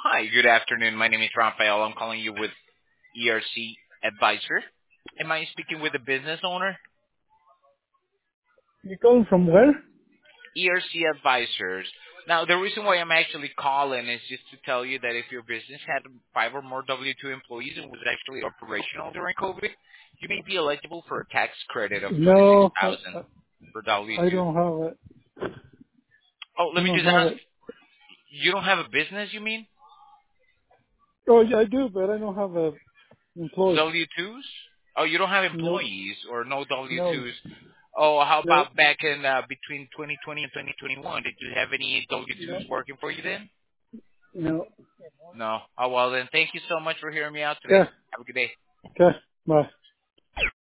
Hi, good afternoon. My name is Rafael. I'm calling you with ERC Advisor. Am I speaking with a business owner? You calling from where? ERC Advisors. Now, the reason why I'm actually calling is just to tell you that if your business had 5 or more W-2 employees and was actually operational during COVID, you may be eligible for a tax credit of No, 26000 for I W-2. don't have it. Oh, I let me don't just have ask, it. you don't have a business, you mean? Oh, yeah, I do, but I don't have a employee. W-2s? Oh, you don't have No, employees or no no, W-2s. Oh, how no, about back in between 2020 and 2021? Did you have any no, W-2s working for you then? no. No. Oh, well then, thank you so much for hearing me out today. Okay, Have a good day. okay, bye.